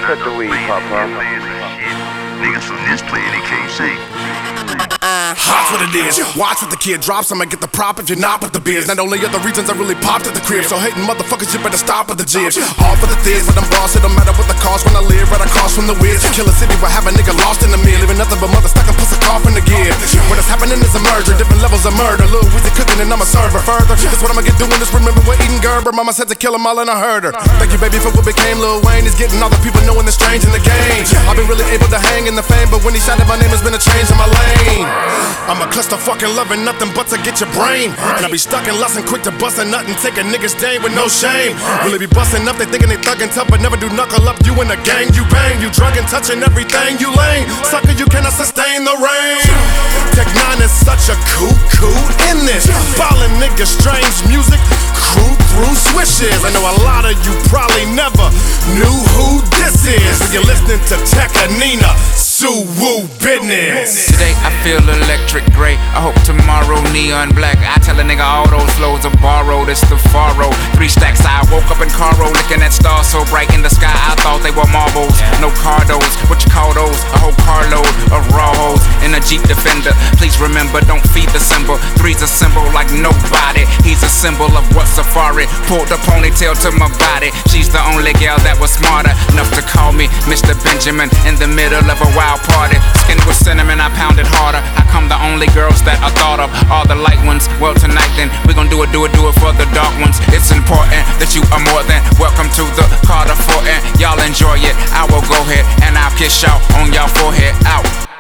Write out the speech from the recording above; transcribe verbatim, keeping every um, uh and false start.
cut the weed, Papa. Niggas from this planet, they can't sing. Hot's what it is. Watch what the kid drops. I'ma get the prop if you're not with the biz. Not only are the reasons I really popped at the crib. So hating motherfuckers, you better stop at the jibs. All for the thiz, but I'm boss. It don't matter what the cost when I live. Right across from the whiz. Kill a city where have a nigga lost in the mill. Leaving nothing but mother stuck and puss a cough in the gear. What is happening is a merger. Different levels of murder. Lil Weezy cooking and I'm a server. Further, that's what I'ma get doing. Just remember we're eating Gerber. Mama said to kill them all and I heard her. Thank you, baby, for what became Lil Wayne. He's getting all the people knowing the strange in the game. I've been really able to hang in the fame, but when he shouted my name, has been a change in my lane. I'm a cluster fucking loving nothing but to get your brain. And I be stuck in lust and quick to bust a nut and take a nigga's day with no shame. Really be busting up, they thinking they thuggin' tough, but never do knuckle up. You in the gang, you bang, you drug and touching everything, you lame. Sucker, you cannot sustain the rain. Tech nine is such a cuckoo in this. Ballin' niggas, strange music, crew through swishes. I know a lot of you probably never knew who this is. When you're listening to Tech and Nina, Suwoo business. Today I feel electric gray. I hope tomorrow neon black. I tell a nigga all those flows are borrowed. It's the Faro. Three stacks. I woke up in Caro, looking at stars so bright in the sky. I thought they were marbles. No cardos. What you call those? A whole carload of raw hoes in a Jeep Defender. Please remember, don't feed the symbol. Three's a symbol like nobody. He's a symbol of what Safari. Pulled a ponytail to my body. She's the only gal that was smarter enough to call me Mister Benjamin in the middle of a wild party. Skin with cinnamon, I pounded harder. How come the only girls that I thought of are the light ones? Well, tonight then, we gon' do it, do it, do it for the dark ones. It's important that you are more than welcome to the Carter Fort, and y'all enjoy it. I will go ahead and I'll kiss y'all on y'all forehead. Out.